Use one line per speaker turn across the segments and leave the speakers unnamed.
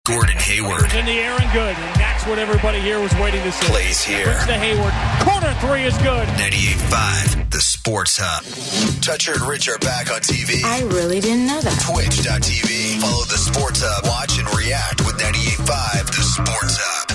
Gordon Hayward.
In the air and good. And that's what everybody here was waiting to see.
Plays here.
It's to Hayward. Corner three is good.
98.5, the Sports Hub. Toucher and Rich are back on TV.
I really didn't know that.
Twitch.tv. Follow the Sports Hub. Watch and react with 98.5, the Sports Hub.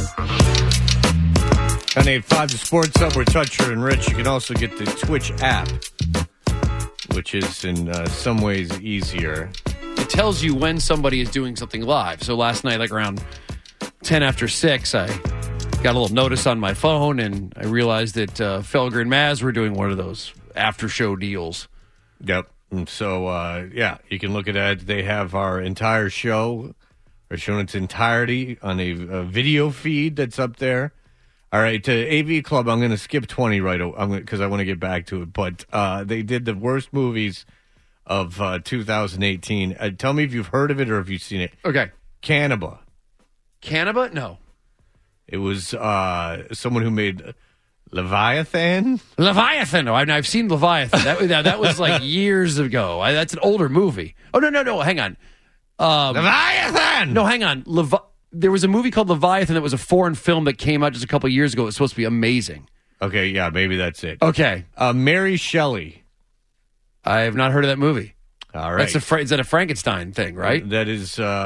98.5, the Sports Hub. We're Toucher and Rich. You can also get the Twitch app, which is in some ways easier.
It tells you when somebody is doing something live. So last night, like around 10 after 6, I got a little notice on my phone, and I realized that Felger and Maz were doing one of those after-show deals.
Yep. And so, you can look at that. They have our entire show, or shown its entirety on a video feed that's up there. All right, to AV Club, I'm going to skip 20 right away because I want to get back to it. But they did the worst movies of 2018. Tell me if you've heard of it or if you've seen it.
Okay.
Cannibal.
Cannibal? No.
It was someone who made Leviathan.
Leviathan. No, I've seen Leviathan. That was like years ago. That's an older movie. Oh, no. Hang on.
Leviathan!
No, hang on. There was a movie called Leviathan that was a foreign film that came out just a couple of years ago. It was supposed to be amazing.
Okay, yeah, maybe that's it.
Okay.
Mary Shelley.
I have not heard of that movie.
All right.
Is that a Frankenstein thing, right?
That is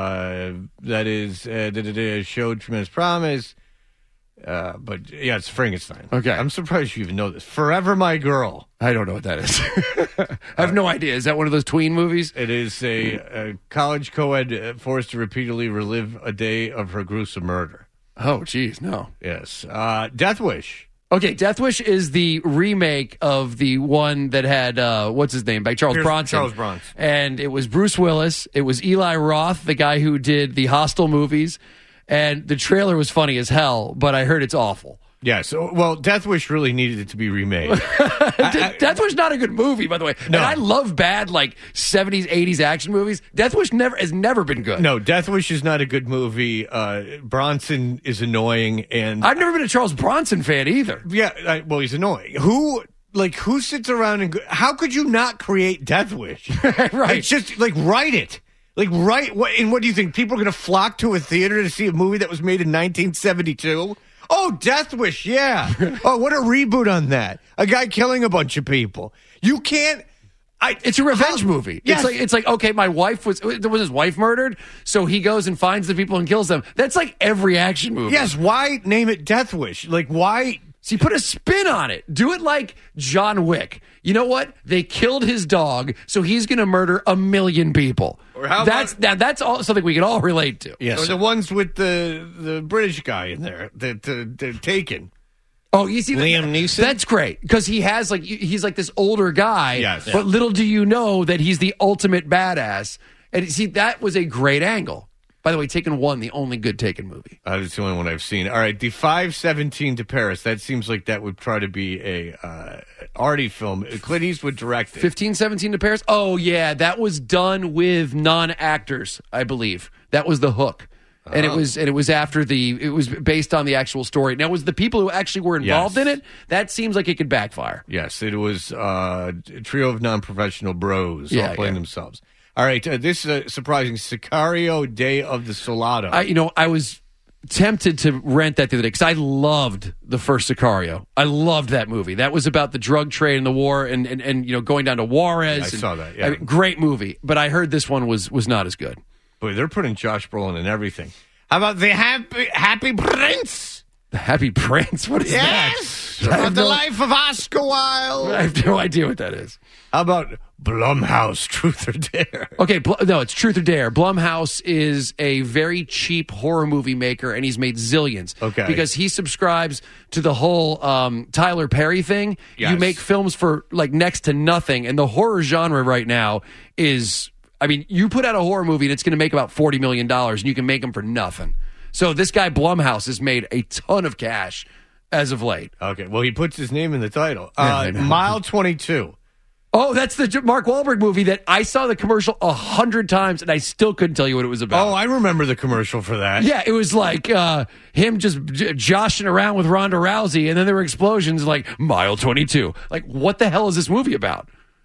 showed tremendous promise. But yeah, it's Frankenstein.
Okay.
I'm surprised you even know this. Forever My Girl.
I don't know what that is. I have no idea. Is that one of those tween movies?
It is a college co-ed forced to repeatedly relive a day of her gruesome murder.
Oh, geez, no.
Yes. Death Wish.
Okay, Death Wish is the remake of the one that had, what's his name, by Charles Bronson.
Charles Bronson.
And it was Bruce Willis. It was Eli Roth, the guy who did the Hostel movies. And the trailer was funny as hell, but I heard it's awful.
Yes. Well, Death Wish really needed it to be remade.
Death Wish not a good movie, by the way.
No.
And I love bad, 70s, 80s action movies. Death Wish has never been good.
No, Death Wish is not a good movie. Bronson is annoying, and
I've never been a Charles Bronson fan either.
Yeah, well, he's annoying. Who sits around and how could you not create Death Wish?
Right.
It's just write it. What do you think? People are going to flock to a theater to see a movie that was made in 1972? Oh, Death Wish, yeah. Oh, what a reboot on that. A guy killing a bunch of people. You can't...
It's a revenge movie.
Yes.
It's like, okay, my wife was his wife murdered, so he goes and finds the people and kills them. That's like every action movie.
Yes, why name it Death Wish? Why...
See, put a spin on it. Do it like John Wick. You know what? They killed his dog, so he's going to murder 1 million people.
Or how
that's all something we can all relate to.
Yes. Or the ones with the British guy in there, the Taken.
Oh, you see
Liam Neeson?
That's great because he has he's like this older guy.
Yes.
But little do you know that he's the ultimate badass. And see, that was a great angle. By the way, Taken 1, the only good Taken movie.
That's the only one I've seen. All right, the 5:17 to Paris. That seems like that would try to be a arty film. Clint Eastwood directed.
15:17 to Paris? Oh, yeah. That was done with non-actors, I believe. That was the hook. And it was after it was based on the actual story. Now, was the people who actually were involved in it? That seems like it could backfire.
Yes, it was a trio of non-professional bros all playing themselves. All right, this is surprising. Sicario, Day of the Soldado.
I was tempted to rent that the other day because I loved the first Sicario. I loved that movie. That was about the drug trade and the war and going down to Juarez.
I saw that, yeah.
Great movie. But I heard this one was not as good.
Boy, they're putting Josh Brolin in everything. How about the Happy Prince?
The Happy Prince? What is that?
Yes! About the life of Oscar Wilde.
I have no idea what that is.
How about Blumhouse, Truth or Dare?
Okay, no, it's Truth or Dare. Blumhouse is a very cheap horror movie maker, and he's made zillions.
Okay.
Because he subscribes to the whole Tyler Perry thing.
Yes.
You make films for next to nothing, and the horror genre right now is... you put out a horror movie, and it's going to make about $40 million, and you can make them for nothing. So this guy Blumhouse has made a ton of cash as of late.
Okay, well, he puts his name in the title. Mile 22.
Oh, that's the Mark Wahlberg movie that I saw the commercial 100 times, and I still couldn't tell you what it was about.
Oh, I remember the commercial for that.
Yeah, it was like him just joshing around with Ronda Rousey, and then there were explosions like Mile 22. Like, what the hell is this movie about?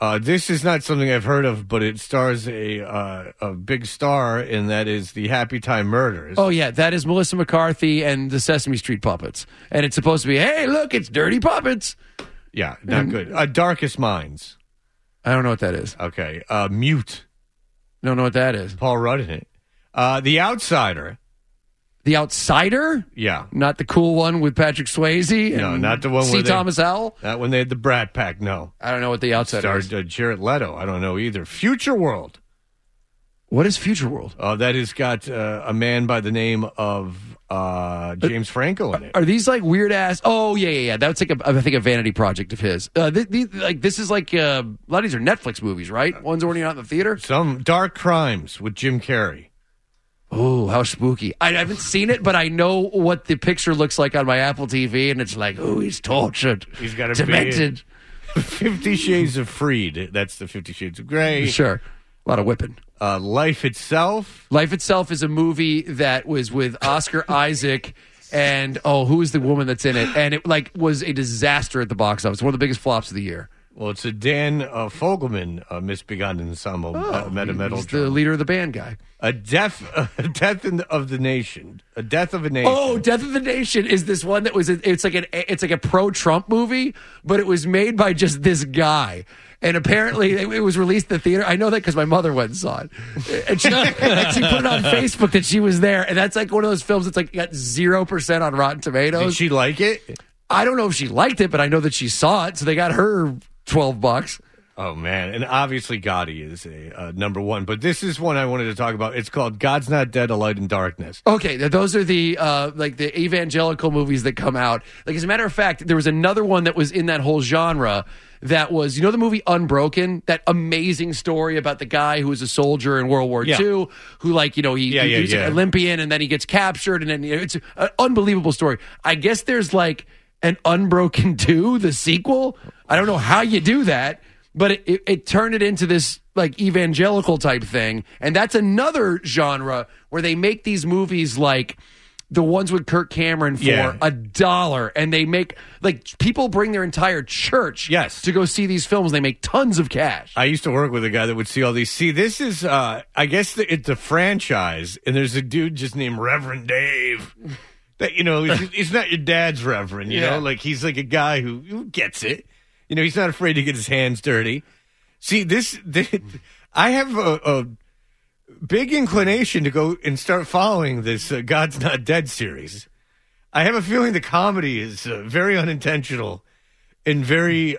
This is not something I've heard of, but it stars a big star, and that is the Happy Time Murders.
Oh, yeah, that is Melissa McCarthy and the Sesame Street Puppets. And it's supposed to be, hey, look, it's Dirty Puppets.
Yeah, not good. Darkest Minds.
I don't know what that is.
Okay. Mute.
Don't know what that is.
Paul Rudd in it. The Outsider.
The Outsider?
Yeah.
Not the cool one with Patrick Swayze?
No,
and
not the one
C.
where
Thomas Howell?
Not when they had the Brat Pack, no.
I don't know what The Outsider is.
Starred Jared Leto. I don't know either. Future World.
What is Future World?
That has got a man by the name of James Franco in it.
Are these like weird ass? Oh, yeah. That's like, I think, a vanity project of his. This is like, a lot of these are Netflix movies, right? Ones already out in the theater?
Some Dark Crimes with Jim Carrey.
Oh, how spooky. I haven't seen it, but I know what the picture looks like on my Apple TV, and it's like, oh, he's tortured.
He's got a
demented.
50 Shades of Freed. That's the 50 Shades of Grey.
Sure. A lot of whipping.
Life Itself.
Life Itself is a movie that was with Oscar Isaac and, who is the woman that's in it? And it was a disaster at the box office. One of the biggest flops of the year.
Well, it's a Dan Fogelman misbegotten ensemble.
He's the leader of the band guy.
A death of the nation. A Death of a Nation.
Oh, Death of the Nation is this one that was it's like a pro-Trump movie, but it was made by just this guy. And apparently it was released in the theater. I know that because my mother went and saw it. And she put it on Facebook that she was there. And that's like one of those films that's like got 0% on Rotten Tomatoes.
Did she like it?
I don't know if she liked it, but I know that she saw it. So they got her $12.
Oh, man. And obviously Gotti is a number one. But this is one I wanted to talk about. It's called God's Not Dead, A Light in Darkness.
Okay, those are the the evangelical movies that come out. Like, as a matter of fact, there was another one that was in that whole genre that was, the movie Unbroken? That amazing story about the guy who was a soldier in World War II, who, he's an Olympian, and then he gets captured, and then it's an unbelievable story. I guess there's like an Unbroken 2, the sequel. I don't know how you do that. But it turned it into this like evangelical type thing. And that's another genre where they make these movies like the ones with Kirk Cameron for $1. And they make, like, people bring their entire church to go see these films. They make tons of cash.
I used to work with a guy that would see all these. See, this is, I guess it's a franchise. And there's a dude just named Reverend Dave. That, he's not your dad's reverend, you know? Like, he's like a guy who gets it. He's not afraid to get his hands dirty. See, I have a big inclination to go and start following this God's Not Dead series. I have a feeling the comedy is very unintentional and very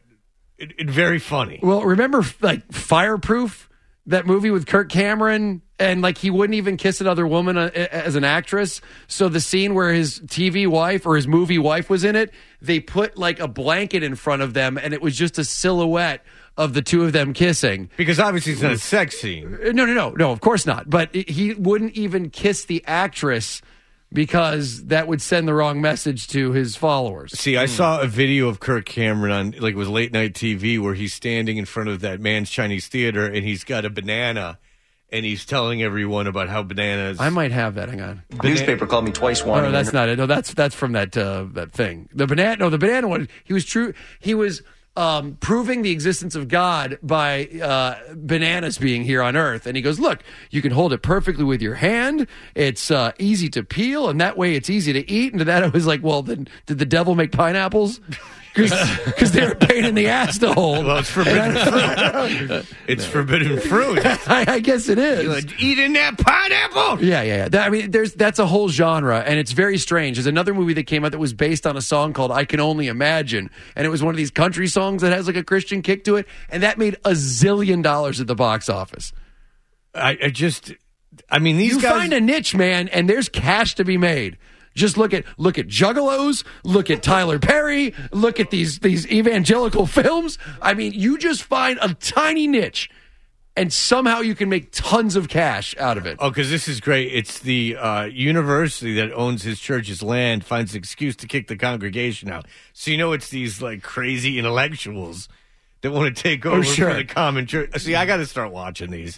funny.
Well, remember, like, Fireproof, that movie with Kirk Cameron? And, like, he wouldn't even kiss another woman as an actress. So the scene where his TV wife or his movie wife was in it, they put, like, a blanket in front of them, and it was just a silhouette of the two of them kissing.
Because obviously it's not a sex scene.
No, of course not. But he wouldn't even kiss the actress because that would send the wrong message to his followers.
See, I saw a video of Kirk Cameron on, like, it was late night TV where he's standing in front of that Man's Chinese Theater, and he's got a banana. And he's telling everyone about how bananas.
I might have that. Hang on.
Newspaper called me twice.
No, that's not it. No, that's from that thing. The banana one. He was proving the existence of God by bananas being here on Earth. And he goes, look, you can hold it perfectly with your hand. It's easy to peel, and that way it's easy to eat. And to that I was like, well, then did the devil make pineapples? Because they're a pain in the ass to hold.
Well, it's forbidden fruit. It's forbidden fruit.
I guess it is.
You're like, eating that pineapple?
Yeah. That's a whole genre, and it's very strange. There's another movie that came out that was based on a song called I Can Only Imagine, and it was one of these country songs that has like a Christian kick to it, and that made $1 zillion at the box office.
These guys
find a niche, man, and there's cash to be made. Just look at Juggalos, look at Tyler Perry, look at these evangelical films. I mean, you just find a tiny niche, and somehow you can make tons of cash out of it.
Oh, because this is great. It's the university that owns his church's land finds an excuse to kick the congregation out. So it's these like crazy intellectuals that want to take over for the common church. See, I got to start watching these.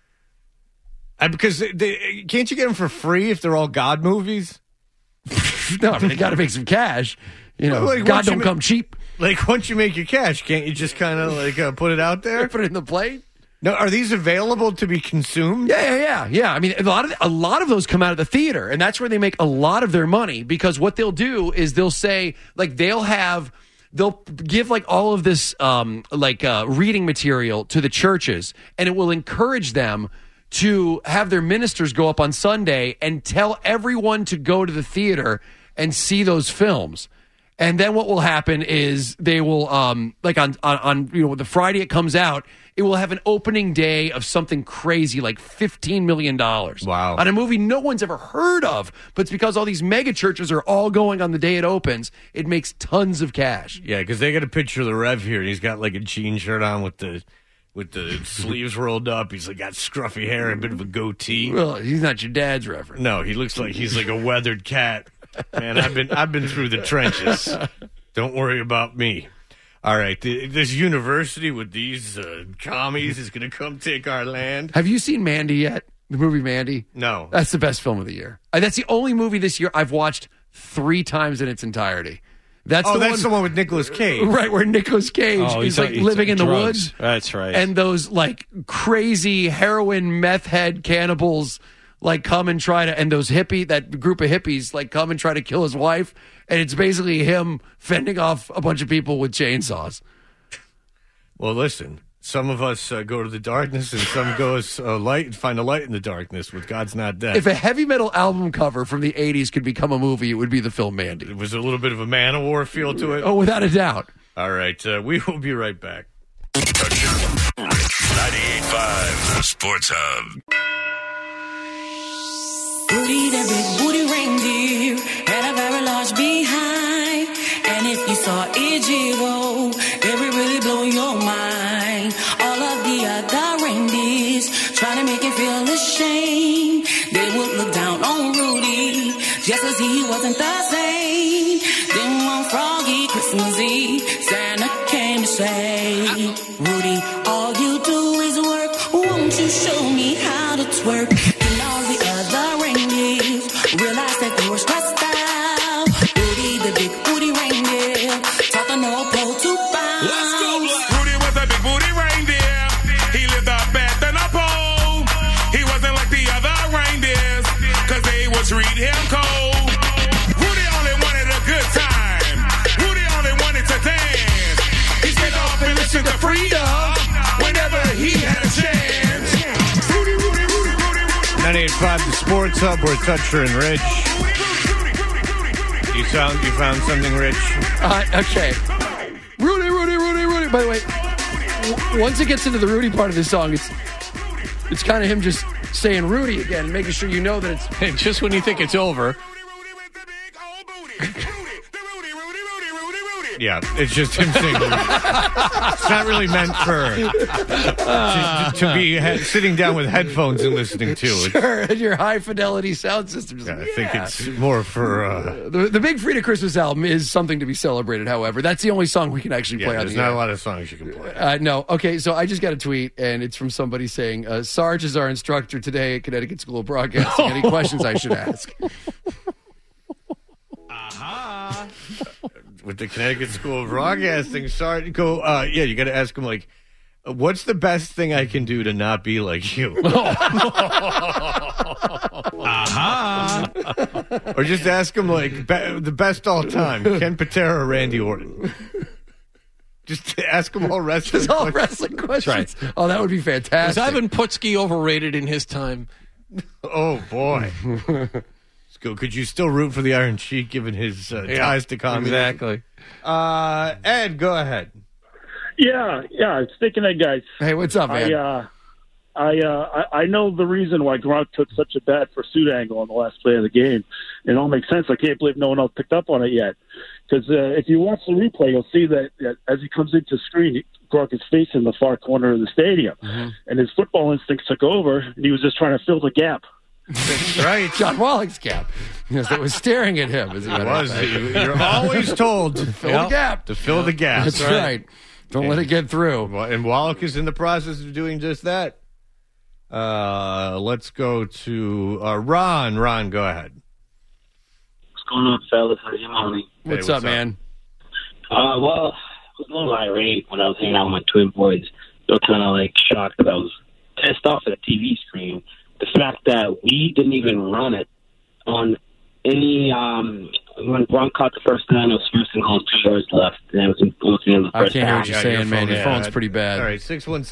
Because can't you get them for free if they're all God movies?
No, they got to make some cash. God don't come cheap.
Like, once you make your cash, can't you just kind of, like, put it out there?
Put it in the plate.
No, are these available to be consumed?
Yeah. I mean, a lot of those come out of the theater, and that's where they make a lot of their money, because what they'll do is they'll say, like, they'll give like all of this reading material to the churches, and it will encourage them to have their ministers go up on Sunday and tell everyone to go to the theater and see those films. And then what will happen is they will, on the Friday it comes out, it will have an opening day of something crazy like $15 million.
Wow.
On a movie no one's ever heard of, but it's because all these mega churches are all going on the day it opens. It makes tons of cash.
Yeah, because they got a picture of the Rev here, and he's got like a jean shirt on with the sleeves rolled up. He's like got scruffy hair and a bit of a goatee.
Well, he's not your dad's reverend.
No, he looks like he's like a weathered cat. Man, I've been through the trenches. Don't worry about me. All right, this university with these commies is going to come take our land.
Have you seen Mandy yet? The movie Mandy?
No.
That's the best film of the year. That's the only movie this year I've watched 3 times in its entirety. That's the one
with Nicolas Cage.
Right, where Nicolas Cage is like living in the woods.
That's right.
And those like crazy heroin meth head cannibals like come and try to, and that group of hippies like come and try to kill his wife. And it's basically him fending off a bunch of people with chainsaws.
Well, listen, some of us go to the darkness, and some goes find a light in the darkness with God's Not Dead.
If a heavy metal album cover from the 80s could become a movie, it would be the film Mandy.
It was a little bit of a Man-O-War feel to it.
Oh, without a doubt.
All right, we will be right back.
98.5, the Sports Hub.
Rudy, the big booty reindeer, had a very large behind. And if you saw it jiggle, it would really blow your mind. All of the other reindeers trying to make him feel ashamed. They would look down on Rudy, just as he wasn't the same. Then one froggy Christmas Eve, Santa came to say, Rudy, all you do is work. Won't you show me how to twerk? And all the other reindeers realized that they were stressed out. Rudy, the big booty reindeer, taught the North Pole to bounce.
Let's go, Rudy was a big booty reindeer. He lived up at the North Pole. He wasn't like the other reindeers, cause they would treat him cold. Rudy only wanted a good time. Rudy only wanted to dance. He set off and listened to freedom whenever he had a chance.
98.5, the Sports Hub, where Toucher and Rich. You found something, Rich?
Okay. Rudy. By the way, once it gets into the Rudy part of the song, it's kind of him just saying Rudy again and making sure you know that it's...
And just when you think it's over...
Yeah, it's just him saying Rudy. It's not really meant for to be sitting down with headphones and listening to.
Sure, and your high-fidelity sound system.
I think it's more for...
The Big Frida Christmas album is something to be celebrated, however. That's the only song we can actually play on the
there's not
air.
a lot of songs you can play.
No. Okay, so I just got a tweet, and it's from somebody saying, Sarge is our instructor today at Connecticut School of Broadcasting. Any questions I should ask?
With the Connecticut School of Broadcasting, sorry to go. You got to ask him, like, what's the best thing I can do to not be like you? Or just ask him, like, the best all time, Ken Patera or Randy Orton. Just ask him all wrestling
Just all
questions.
wrestling questions.
Right.
Oh, that would be fantastic.
Was Ivan Putski overrated in his time?
Oh, boy. Could you still root for the Iron Sheik given his ties to communism?
Exactly.
Ed, go ahead.
Yeah. Speaking of guys,
Hey, what's up, man?
I know the reason why Gronk took such a bad pursuit angle on the last play of the game. It all makes sense. I can't believe no one else picked up on it yet. Because if you watch the replay, you'll see that as he comes into the screen, Gronk is facing the far corner of the stadium, and his football instincts took over, and he was just trying to fill the gap.
That's right.
John Wallach's cap. Yes, it was staring at him. As a
It
matter of
was.
fact.
You're always told to
Fill the gap.
To fill the gap.
That's right. Don't let it get through.
And Wallach is in the process of doing just that. Let's go to Ron. Ron, go ahead.
What's going on, fellas? How's your morning?
What's up, man?
Well, was a little irate when I was hanging out with my twin boys. They were kind of like shocked that I was pissed off at the TV screen. The fact that we didn't even run it on any when Gronk caught the first down, it was first and goal, 2 yards left, and it was almost the end of the
I
first
can't hear
half.
what you're saying, man. Your phone's pretty bad.
All right,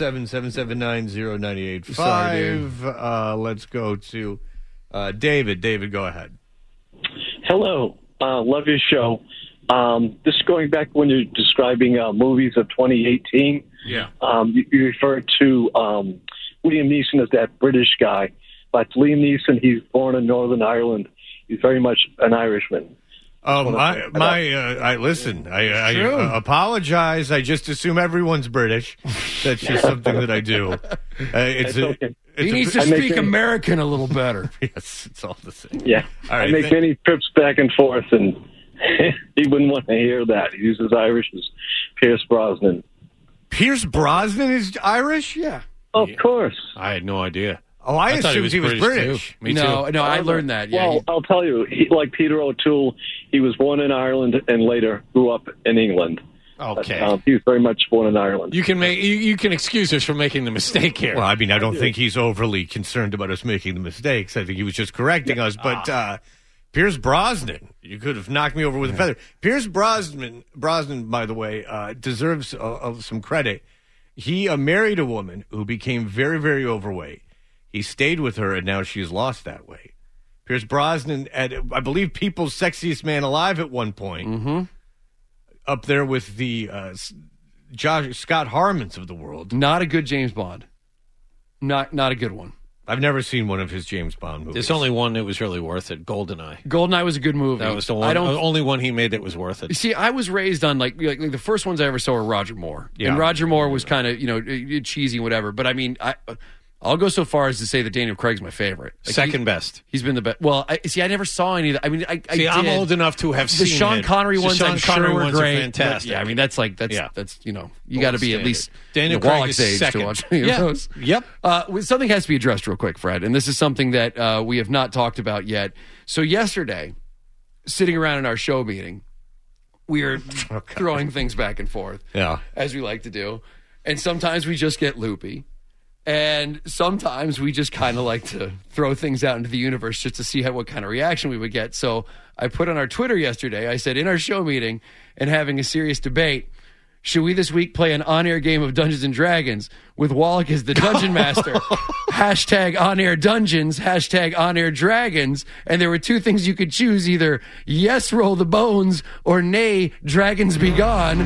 617-779-0985. Let's go to David. David, go ahead.
Hello. Love your show. This is going back when you're describing movies of 2018.
Yeah.
You referred to Liam Neeson as that British guy. But Liam Neeson, he's born in Northern Ireland. He's very much an Irishman.
I listen. I apologize. I just assume everyone's British. That's just something that I do.
He needs to speak American a little better.
Yes, it's all the same.
Yeah.
All right,
I make many trips back and forth, and he wouldn't want to hear that. He's as Irish as Pierce Brosnan.
Pierce Brosnan is Irish?
Yeah.
Of course.
I had no idea.
Oh, I
thought
assumed he was British.
Too. Me
No,
too.
I learned that. Yeah,
Well, I'll tell you, like Peter O'Toole, he was born in Ireland and later grew up in England.
Okay.
But, he was very much born in Ireland.
You can excuse us for making the mistake here.
Well, I mean, I don't think he's overly concerned about us making the mistakes. I think he was just correcting us. But Pierce Brosnan, you could have knocked me over with a feather. Pierce Brosnan, by the way, deserves some credit. He married a woman who became very, very overweight. He stayed with her, and now she's lost that weight. Pierce Brosnan, I believe, People's Sexiest Man Alive at one point, up there with the Scott Harmons of the world.
Not a good James Bond. Not a good one.
I've never seen one of his James Bond movies.
There's only one that was really worth it, GoldenEye.
GoldenEye was a good movie.
That was the one. Only one he made that was worth it.
You see, I was raised on like the first ones I ever saw were Roger Moore.
Yeah.
And Roger Moore was kind of, cheesy, whatever. But I mean, I'll go so far as to say that Daniel Craig's my favorite. Like,
Second best.
He's been the best. Well, I never saw any of that. I mean, I
See, I'm
did.
old enough to have
The
seen
Sean
it.
Connery
The
ones,
Sean
I'm
Connery
sure were
ones are
great.
fantastic.
Yeah, I mean, that's you got to be at least
Daniel Craig
Wallach's
is
age
second.
to watch any of
Yeah.
those.
Yep.
Something has to be addressed real quick, Fred, and this is something that we have not talked about yet. So yesterday, sitting around in our show meeting, we are throwing things back and forth, as we like to do, and sometimes we just get loopy. And sometimes we just kind of like to throw things out into the universe just to see what kind of reaction we would get. So I put on our Twitter yesterday, I said, in our show meeting and having a serious debate, should we this week play an on-air game of Dungeons & Dragons with Wallach as the Dungeon Master? Hashtag on-air dungeons, hashtag on-air dragons. And there were two things you could choose, either yes, roll the bones, or nay, dragons be gone.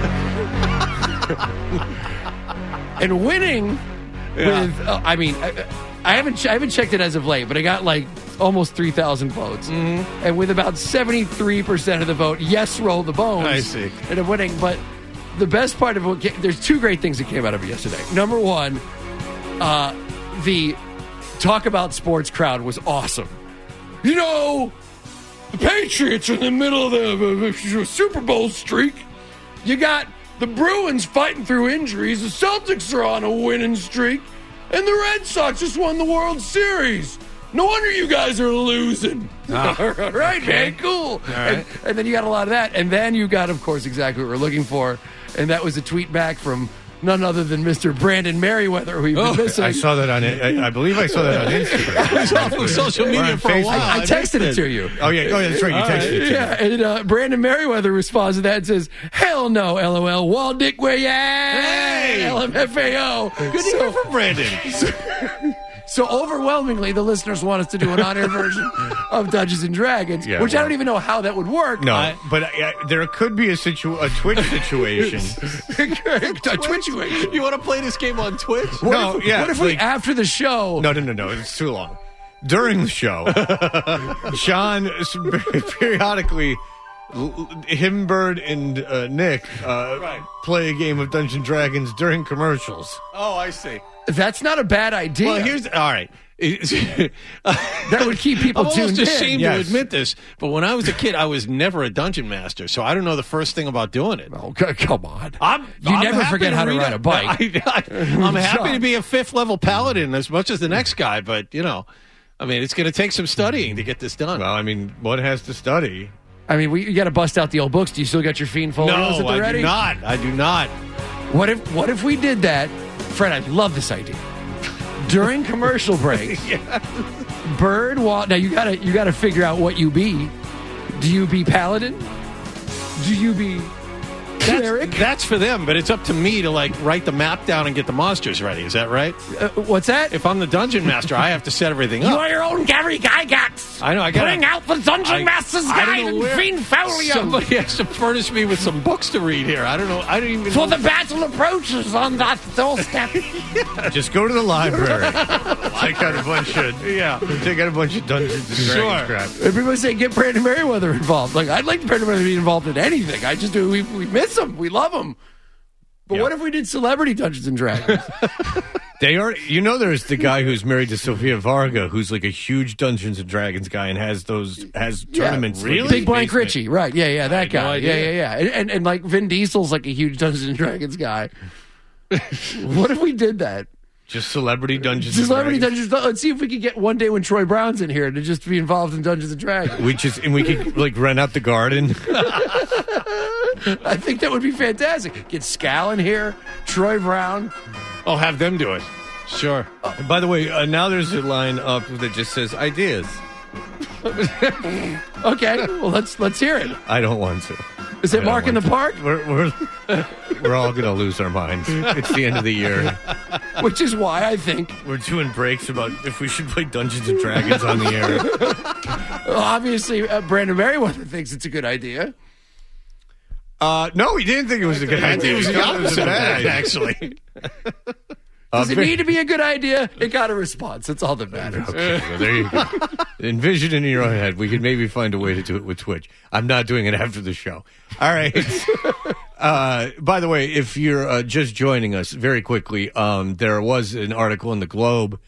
And winning... with, I haven't checked it as of late, but I got like almost 3,000 votes, and with about 73% of the vote, yes, roll the bones.
I see.
And I'm winning. But the best part of it, there's two great things that came out of it yesterday. Number one, the talk about sports crowd was awesome. The Patriots are in the middle of the Super Bowl streak. You got the Bruins fighting through injuries. The Celtics are on a winning streak. And the Red Sox just won the World Series. No wonder you guys are losing. All right, man, cool.
All right.
And then you got a lot of that. And then you got, of course, exactly what we're looking for. And that was a tweet back from none other than Mr. Brandon Merriweather, who you've been missing.
I saw that on I believe I saw that on Instagram.
It was off of social media for a while.
I texted it to you.
Oh, yeah, that's right. You texted it to me.
Yeah, and Brandon Merriweather responds to that and says, hell no, LOL, Wall Dick where ya?
Hey!
LMFAO.
Good to hear from Brandon.
So overwhelmingly, the listeners want us to do an on-air version of Dungeons & Dragons, which I don't even know how that would work.
No, but there could be a Twitch situation.
A Twitch-uation.
You want to play this game on Twitch?
What if we, after the show...
No, it's too long. During the show, Sean periodically, him, Bird, and Nick play a game of Dungeons & Dragons during commercials.
Oh, I see.
That's not a bad idea.
Well, all right.
That would keep people
I'm
tuned
almost ashamed
in.
to admit this, but when I was a kid, I was never a dungeon master, so I don't know the first thing about doing it.
Oh, come on.
You
never forget how to ride a bike.
I'm happy to be a 5th level paladin as much as the next guy, but, it's going to take some studying to get this done.
Well, one has to study.
I mean, you got to bust out the old books. Do you still got your Fiend folios at the ready?
I do not.
What if we did that? Fred, I love this idea. During commercial breaks, Bird now you gotta figure out what you be. Do you be Paladin? Do you be Cleric?
That's for them, but it's up to me to write the map down and get the monsters ready. Is that right?
What's that?
If I'm the dungeon master, I have to set everything up.
You are your own Gary Gygax.
I know. I got
bring out the Dungeon Master's Guide and Fiend Folio.
Somebody has to furnish me with some books to read here. I don't know. I don't even.
For the battle approaches on that doorstep.
Just go to the library. Take out a bunch of Dungeons and Dragons crap.
Everybody say get Brandon Merriweather involved. I'd like Brandon Merriweather to be involved in anything. I just do. We miss him. We love him. But what if we did celebrity Dungeons and Dragons?
They are. There's the guy who's married to Sofia Varga, who's like a huge Dungeons and Dragons guy and has tournaments.
Really? Big Blank Ritchie, right? Yeah, that guy. Yeah. And like Vin Diesel's like a huge Dungeons and Dragons guy. What if we did that?
Just celebrity Dungeons
and Dragons. Let's see if we could get one day when Troy Brown's in here to just be involved in Dungeons and Dragons.
We could rent out the garden.
I think that would be fantastic. Get Scal in here, Troy Brown.
Oh, have them do it. Sure.
By the way, now there's a line up that just says ideas.
Okay, well let's hear it.
I don't want to.
Is it Mark in the Park?
We're all going to lose our minds. It's the end of the year.
Which is why I think
we're doing breaks about if we should play Dungeons and Dragons on the air.
Well, obviously, Brandon Merriweather thinks it's a good idea.
No, he didn't think it was a good idea.
It was the opposite of that, actually.
Does it need to be a good idea? It got a response. That's all that matters.
Okay, well, there you go. Envision it in your own head. We could maybe find a way to do it with Twitch. I'm not doing it after the show. All right. By the way, if you're just joining us, very quickly, there was an article in the Globe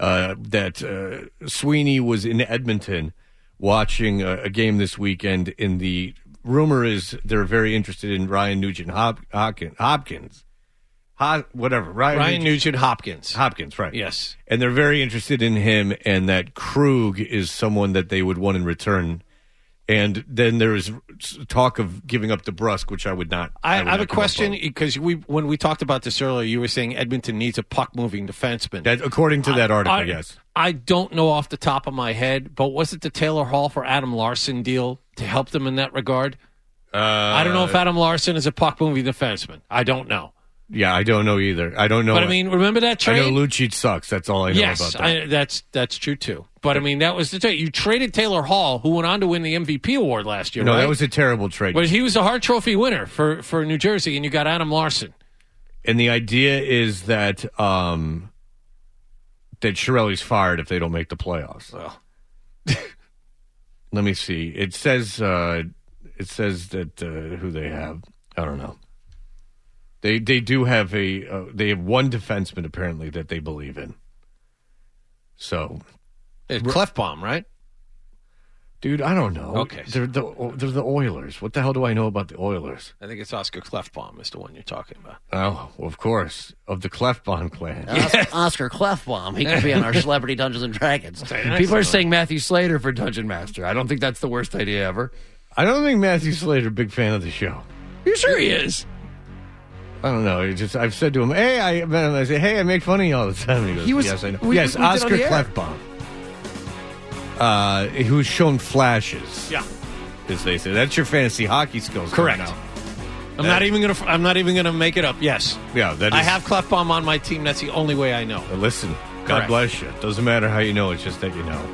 that Sweeney was in Edmonton watching a game this weekend. In the rumor is they're very interested in Ryan Nugent Hopkins. Ryan
Nugent Hopkins.
Hopkins, right.
Yes.
And they're very interested in him, and that Krug is someone that they would want in return. And then there is talk of giving up DeBrusque, which I would not.
I have a question, because when we talked about this earlier, you were saying Edmonton needs a puck-moving defenseman.
That, according to that article, yes.
I don't know off the top of my head, but was it the Taylor Hall for Adam Larson deal to help them in that regard? I don't know if Adam Larson is a puck-moving defenseman. I don't know.
Yeah, I don't know either. I don't know.
But, I mean, remember that trade?
I know Lucic sucks. That's all I know about that.
Yes, that's true, too. But, I mean, that was the trade. You traded Taylor Hall, who went on to win the MVP award last year,
No,
right?
that was a terrible trade.
But he was a Hart Trophy winner for New Jersey, and you got Adam Larson.
And the idea is that that Chiarelli's fired if they don't make the playoffs.
Well.
Let me see. It says that who they have. I don't know. They do have they have one defenseman apparently that they believe in. So,
Clefbaum, right?
Dude, I don't know.
Okay,
they're the Oilers. What the hell do I know about the Oilers?
I think it's Oscar Clefbaum is the one you're talking about.
Oh, well, of course, of the Clefbaum clan.
Yes. Oscar Clefbaum. He could be on our Celebrity Dungeons and Dragons. People are saying Matthew Slater for Dungeon Master. I don't think that's the worst idea ever.
I don't think Matthew Slater, big fan of the show.
You sure he is?
I don't know. I've said to him, "Hey," I say, "Hey, I make fun of you all the time." And he goes, "Yes, I know." Yes, Oscar Clefbaum, who's shown flashes.
Yeah,
as they say. That's your fantasy hockey skills.
Correct.
Right now.
I'm not even gonna make it up. Yes.
Yeah, that is.
I have Clefbaum on my team. That's the only way I know.
Listen, God bless you. Doesn't matter how you know. It's just that you know.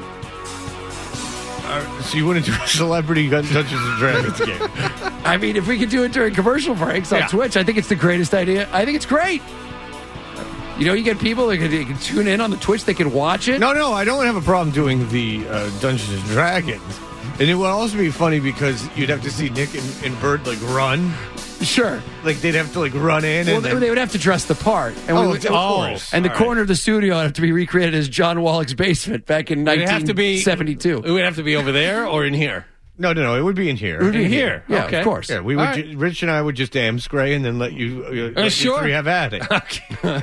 So you wouldn't do a celebrity Dungeons and Dragons game?
I mean, if we could do it during commercial breaks on Twitch, I think it's the greatest idea. I think it's great. You know, you get people that can tune in on the Twitch. They can watch it.
No, I don't have a problem doing the Dungeons and Dragons. And it would also be funny because you'd have to see Nick and Bird run.
Sure.
They'd have to run in.
Well, they would have to dress the part. And
of course.
And the corner of the studio would have to be recreated as John Wallach's basement back in 1972.
It would have to be over there or in here?
No. It would be in here.
It would be in here. Yeah,
okay.
Of course.
Yeah, we would. Rich and I would just Amscray and then let you three have at it.
Okay.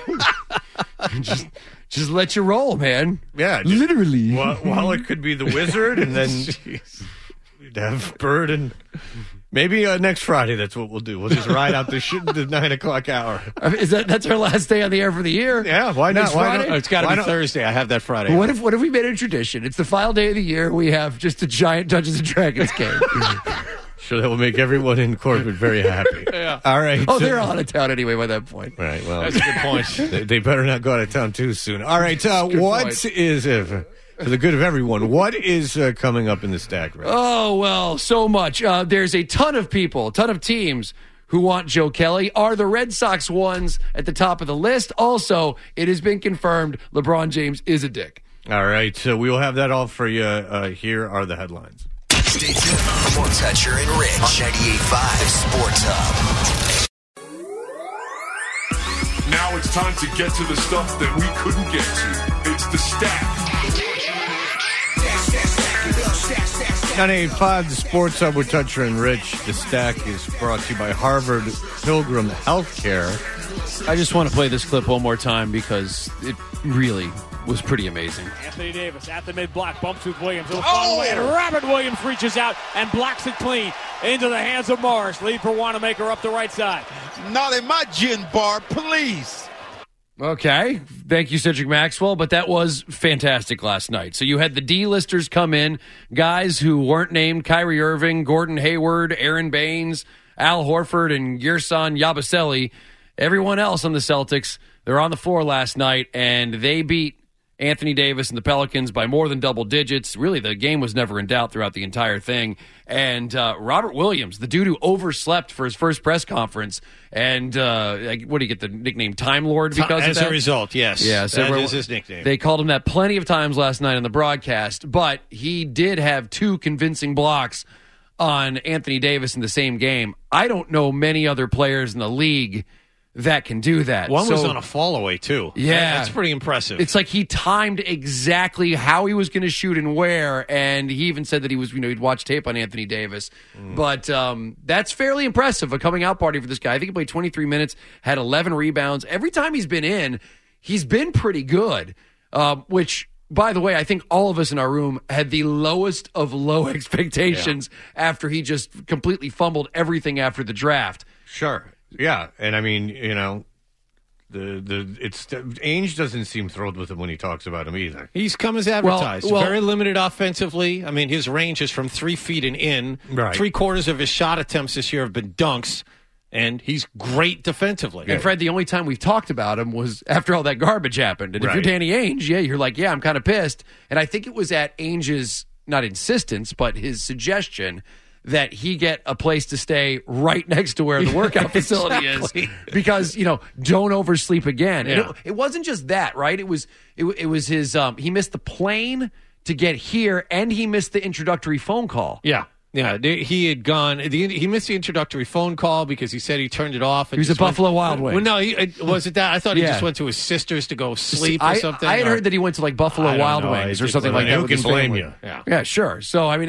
just let you roll, man.
Yeah.
Literally.
Wallach could be the wizard and then... We'd have Bird and maybe next Friday. That's what we'll do. We'll just ride out the 9 o'clock hour.
That's our last day on the air for the year?
Yeah, why not?
Next
Why
Friday?
not?
It's got to be Thursday. I have that Friday.
What if we made it a tradition? It's the final day of the year. We have just a giant Dungeons and Dragons game.
Sure, that will make everyone in Corbin very happy.
Yeah.
All right.
Oh, they're all out of town anyway by that point.
Right. Well,
That's a good point.
they better not go out of town too soon. All right. What is for the good of everyone? What is coming up in the stack? Right?
Oh, well, so much. There's a ton of people, a ton of teams who want Joe Kelly. Are the Red Sox ones at the top of the list? Also, it has been confirmed LeBron James is a dick.
All right. So we will have that all for you. Here are the headlines.
Stay tuned for more Toucher and Rich on 98.5 Sports Hub.
Now it's time to get to the stuff that we couldn't get to. It's the stack.
98.5, the Sports Hub with Toucher and Rich. The stack is brought to you by Harvard Pilgrim Healthcare.
I just want to play this clip one more time because it really was pretty amazing.
Anthony Davis at the mid-block, bumps with Williams. It'll fall away, and Robert Williams reaches out and blocks it clean into the hands of Morris. Lead for Wanamaker up the right side.
Not in my gin bar, please.
Okay. Thank you, Cedric Maxwell. But that was fantastic last night. So you had the D-listers come in, guys who weren't named: Kyrie Irving, Gordon Hayward, Aaron Baines, Al Horford, and Gerson Yabusele. Everyone else on the Celtics, they're on the floor last night, and they beat Anthony Davis and the Pelicans by more than double digits. Really, the game was never in doubt throughout the entire thing. And Robert Williams, the dude who overslept for his first press conference, and what do you get the nickname Time Lord because
As
of that?
a result, yes.
Yeah, so
that is his nickname.
They called him that plenty of times last night on the broadcast, but he did have two convincing blocks on Anthony Davis in the same game. I don't know many other players in the league that can do that.
One was on a fall away, too.
Yeah.
That's pretty impressive.
It's like he timed exactly how he was going to shoot and where, and he even said that he was, he'd watch tape on Anthony Davis. But that's fairly impressive, a coming out party for this guy. I think he played 23 minutes, had 11 rebounds. Every time he's been in, he's been pretty good, which, by the way, I think all of us in our room had the lowest of low expectations after he just completely fumbled everything after the draft.
Sure. Yeah, and I mean, Ainge doesn't seem thrilled with him when he talks about him either.
He's come as advertised. Very limited offensively. I mean, his range is from 3 feet and in.
Right.
3/4 of his shot attempts this year have been dunks, and he's great defensively.
And Fred, the only time we've talked about him was after all that garbage happened. And if you're Danny Ainge, you're like, I'm kind of pissed. And I think it was at Ainge's, not insistence, but his suggestion that he get a place to stay right next to where the workout facility is, because don't oversleep again.
Yeah.
And it wasn't just that, right? It was his he missed the plane to get here, and he missed the introductory phone call.
Yeah. He had gone. He missed the introductory phone call because he said he turned it off. And
He was a Buffalo Wild Wing.
Well, no, was it that? I thought he just went to his sister's to go sleep or something.
I had heard that he went to like Buffalo Wild Wings or something like that.
Who can blame you?
Yeah, sure. So I mean,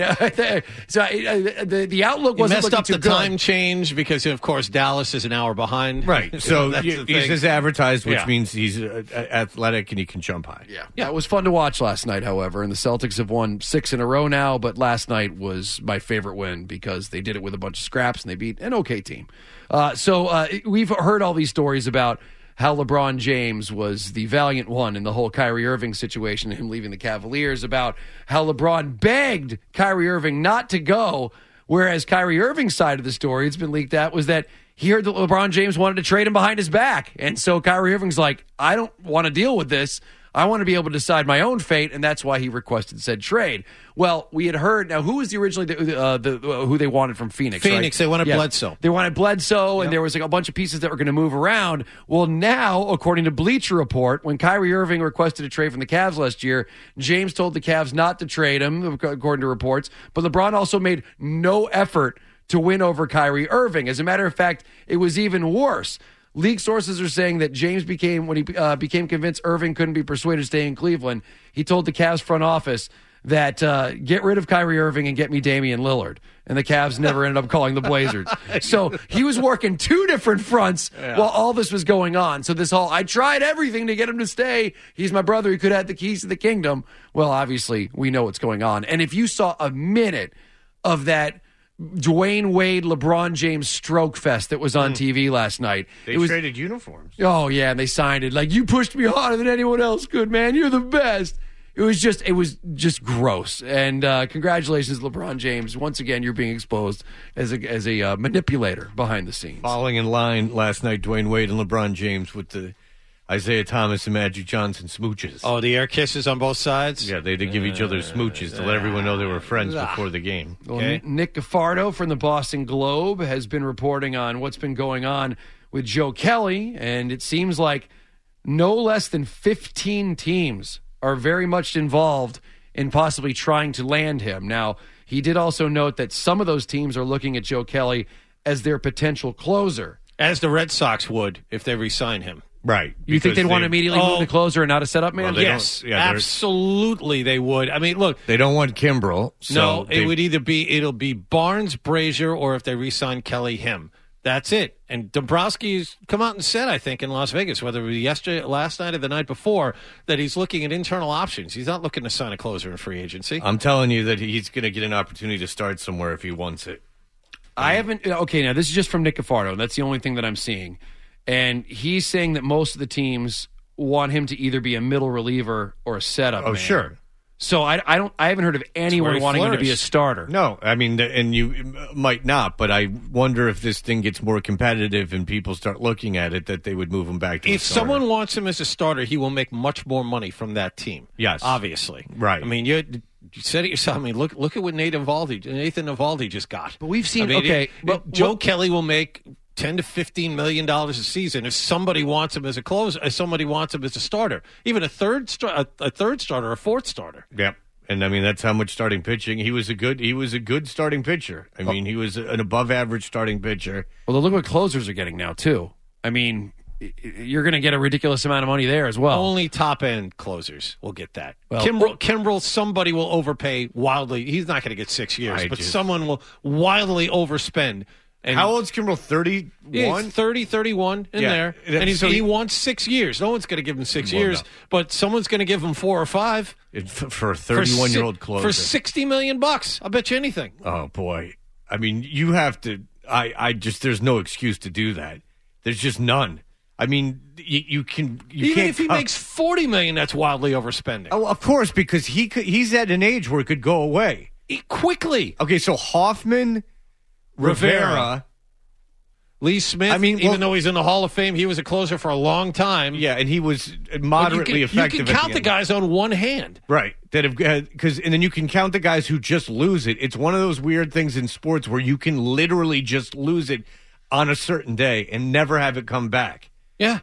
the outlook
He
wasn't
messed up
looking
the
too good.
time change because, of course, Dallas is an hour behind.
Right. So
that's the
he's
thing.
as advertised, which means he's athletic and he can jump high.
Yeah, it was fun to watch last night, however, and the Celtics have won 6 in a row now, but last night was my favorite win because they did it with a bunch of scraps and they beat an okay team. So we've heard all these stories about how LeBron James was the valiant one in the whole Kyrie Irving situation, him leaving the Cavaliers, about how LeBron begged Kyrie Irving not to go, whereas Kyrie Irving's side of the story, it's been leaked out, was that he heard that LeBron James wanted to trade him behind his back. And so Kyrie Irving's like, I don't want to deal with this. I want to be able to decide my own fate, and that's why he requested said trade. Well, we had heard. Now, who was originally who they wanted from Phoenix?
Phoenix,
right?
they wanted Bledsoe.
They wanted Bledsoe, and there was like a bunch of pieces that were going to move around. Well, now, according to Bleacher Report, when Kyrie Irving requested a trade from the Cavs last year, James told the Cavs not to trade him, according to reports. But LeBron also made no effort to win over Kyrie Irving. As a matter of fact, it was even worse. League sources are saying that James became convinced Irving couldn't be persuaded to stay in Cleveland, he told the Cavs front office that get rid of Kyrie Irving and get me Damian Lillard. And the Cavs never ended up calling the Blazers. So he was working 2 different fronts while all this was going on. So this whole, I tried everything to get him to stay. He's my brother. He could have the keys to the kingdom. Well, obviously, we know what's going on. And if you saw a minute of that Dwayne Wade, LeBron James stroke fest that was on TV last night.
They traded uniforms.
Oh, yeah, and they signed it. Like, you pushed me harder than anyone else could, man. You're the best. It was just gross. And congratulations, LeBron James. Once again, you're being exposed as a manipulator behind the scenes.
Falling in line last night, Dwayne Wade and LeBron James with the Isaiah Thomas and Magic Johnson smooches.
Oh, the air kisses on both sides?
Yeah, they did give each other smooches to let everyone know they were friends before the game.
Well, Nick Gafardo from the Boston Globe has been reporting on what's been going on with Joe Kelly, and it seems like no less than 15 teams are very much involved in possibly trying to land him. Now, he did also note that some of those teams are looking at Joe Kelly as their potential closer.
As the Red Sox would if they re-sign him.
Right.
You think they'd want to immediately move the closer and not a setup man?
Well, yes, absolutely they would. I mean, look.
They don't want Kimbrel.
So no, it'll be Barnes, Brazier, or if they re-sign Kelly, him. That's it. And Dombrowski's come out and said, I think, in Las Vegas, whether it was last night or the night before, that he's looking at internal options. He's not looking to sign a closer in free agency.
I'm telling you that he's going to get an opportunity to start somewhere if he wants it.
I haven't. Okay, now this is just from Nick Gafardo, and that's the only thing that I'm seeing. And he's saying that most of the teams want him to either be a middle reliever or a setup man.
Sure.
So I haven't heard of anyone wanting him to be a starter.
No, I mean, and you might not, but I wonder if this thing gets more competitive and people start looking at it, that they would move him back to
If someone wants him as a starter, he will make much more money from that team.
Yes.
Obviously.
Right.
I mean, you said it yourself. I mean, look at what Nathan Eovaldi just got.
But we've seen,
but Joe Kelly will make $10 to $15 million a season if somebody wants him as a closer, if somebody wants him as a starter, even a third starter, a fourth starter.
Yep. And I mean, that's how much starting pitching. He was a good starting pitcher. I mean, he was an above average starting pitcher.
Well, look what closers are getting now too. I mean, you're going to get a ridiculous amount of money there as well.
Only top end closers will get that.
Well,
Kimbrel, somebody will overpay wildly. He's not going to get 6 years, but someone will wildly overspend. And
how old's Kimbrel? 31?
Yeah, 30, 31 in there. And he wants 6 years. No one's going to give him 6 years, but someone's going to give him 4 or 5.
For a 31-year-old closer.
For $60 million. I'll bet you anything.
Oh, boy. I mean, you have to there's no excuse to do that. There's just none. I mean, you can't.
If he makes $40 million, that's wildly overspending.
Oh, of course, because he's at an age where it could go away.
Quickly.
Okay, so Hoffman, Rivera,
Lee Smith. I mean, even though he's in the Hall of Fame, he was a closer for a long time.
Yeah, and he was moderately effective.
You can count the guys on one hand,
right? That have and then you can count the guys who just lose it. It's one of those weird things in sports where you can literally just lose it on a certain day and never have it come back.
Yeah,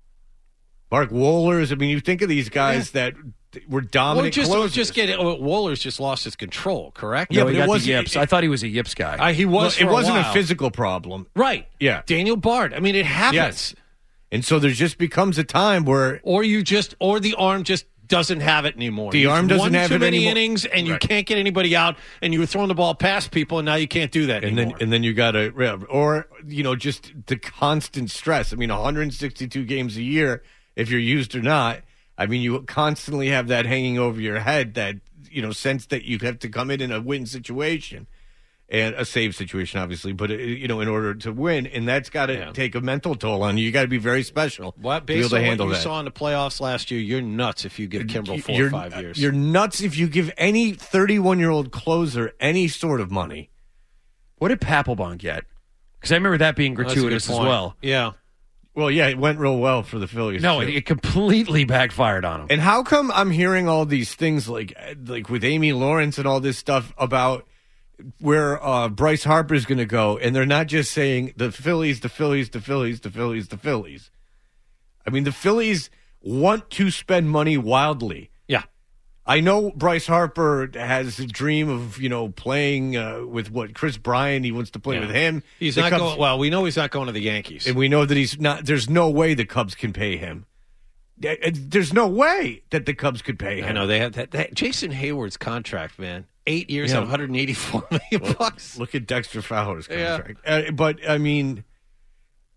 Mark Wohlers. I mean, you think of these guys that were dominant closers.
Wohlers just lost his control, correct?
Yeah, but it wasn't Yips. I thought he was a Yips guy.
He was.
It wasn't
a
physical problem,
right?
Yeah,
Daniel Bard. I mean, it happens.
Yes. And so there just becomes a time where,
or the arm just doesn't have it anymore.
The arm doesn't have it anymore.
Too many innings, and you can't get anybody out, and you were throwing the ball past people, and now you can't do that anymore.
And then you got to, or just the constant stress. I mean, 162 games a year, if you're used or not. I mean, you constantly have that hanging over your head, that, sense that you have to come in a win situation and a save situation, obviously, but, in order to win. And that's got to take a mental toll on you. You got to be very special to be able to handle that.
What you saw in the playoffs last year, you're nuts if you give Kimbrel 4 or 5 years.
You're nuts if you give any 31-year-old closer any sort of money.
What did Papelbon get? Because I remember that being gratuitous as well.
Yeah.
Well, yeah, it went real well for the Phillies.
No, it completely backfired on him.
And how come I'm hearing all these things like with Amy Lawrence and all this stuff about where Bryce Harper's going to go, and they're not just saying the Phillies, the Phillies, the Phillies, the Phillies, the Phillies. I mean, the Phillies want to spend money wildly.
Yeah.
I know Bryce Harper has a dream of, playing with Chris Bryant. He wants to play with him.
He's not going. Well, we know he's not going to the Yankees,
and we know that he's not. There's no way the Cubs can pay him. There's no way that the Cubs could pay him.
I know they have that Jason Hayward's contract, man. 8 years at $184 million.
Look at Dexter Fowler's contract. But I mean,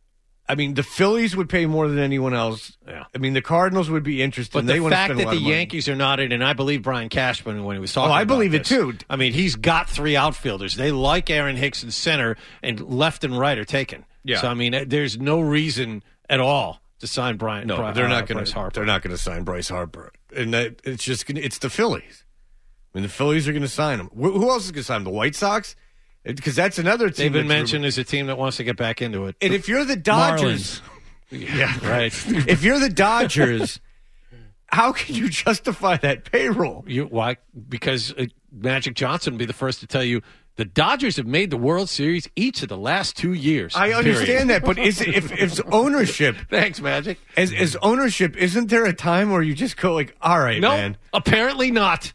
I mean, the Phillies would pay more than anyone else.
Yeah.
I mean, the Cardinals would be interested.
But
they
the
want to
fact
spend a
that
lot
the
of money.
Yankees are not in, and I believe Brian Cashman when he was talking
I
about
believe it
this.
too.
I mean, he's got 3 outfielders. They like Aaron Hicks in center, and left and right are taken.
Yeah.
So, I mean, there's no reason at all to sign Bryce Harper.
They're not going to sign Bryce Harper. And it's the Phillies. I mean, the Phillies are going to sign him. Who else is going to sign him? The White Sox? Because that's another team.
They've been mentioned as a team that wants to get back into it.
And if you're the Dodgers,
yeah, right.
If you're the Dodgers, how can you justify that payroll?
Why? Because Magic Johnson will be the first to tell you the Dodgers have made the World Series each of the last 2 years.
I understand that, but if ownership,
thanks, Magic.
As ownership, isn't there a time where you just go like, all right, man?
Apparently not.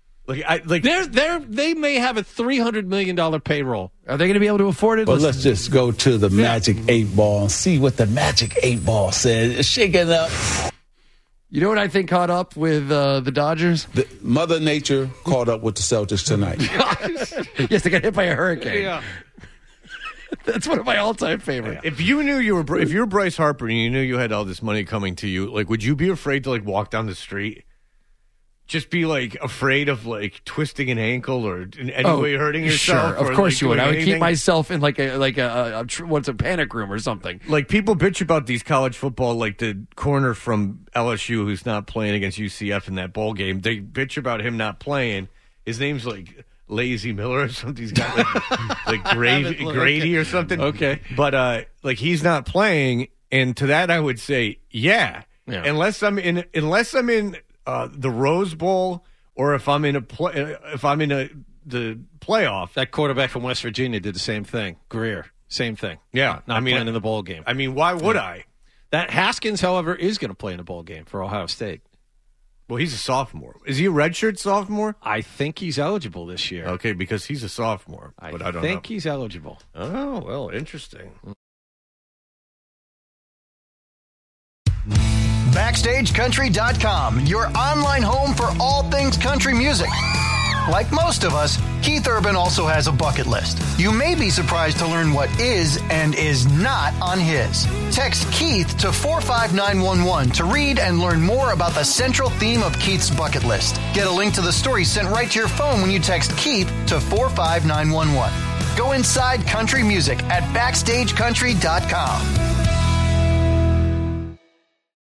They
may have a $300 million payroll.
Are they going to be able to afford it?
But let's just go to the Magic 8 Ball and see what the Magic 8 Ball says. Shake it up.
You know what I think caught up with the Dodgers?
Mother Nature caught up with the Celtics tonight.
Yes, they got hit by a hurricane.
Yeah.
That's one of my all-time favorites.
If you knew if you were Bryce Harper and you knew you had all this money coming to you, like, would you be afraid to like walk down the street? Just be like afraid of like twisting an ankle or in any way hurting yourself.
Sure, of course you would. I would
anything?
keep myself in like a what's a panic room or something.
Like people bitch about these college football, like the corner from LSU who's not playing against UCF in that bowl game. They bitch about him not playing. His name's like Lazy Miller or something. He's got like Grady or something.
Okay,
but like he's not playing, and to that I would say, yeah. Unless I'm in the Rose Bowl, or if I'm in the playoff.
That quarterback from West Virginia did the same thing. Greer, same thing.
Yeah,
not playing in the bowl game.
I mean, why would I?
That Haskins, however, is going to play in a bowl game for Ohio State.
Well, he's a sophomore. Is he a redshirt sophomore?
I think he's eligible this year.
Okay, because he's a sophomore. But I don't
think
know.
He's eligible.
Oh, well, interesting.
BackstageCountry.com, your online home for all things country music. Like most of us, Keith Urban also has a bucket list. You may be surprised to learn what is and is not on his. Text Keith to 45911 to read and learn more about the central theme of Keith's bucket list. Get a link to the story sent right to your phone when you text Keith to 45911. Go inside country music at BackstageCountry.com.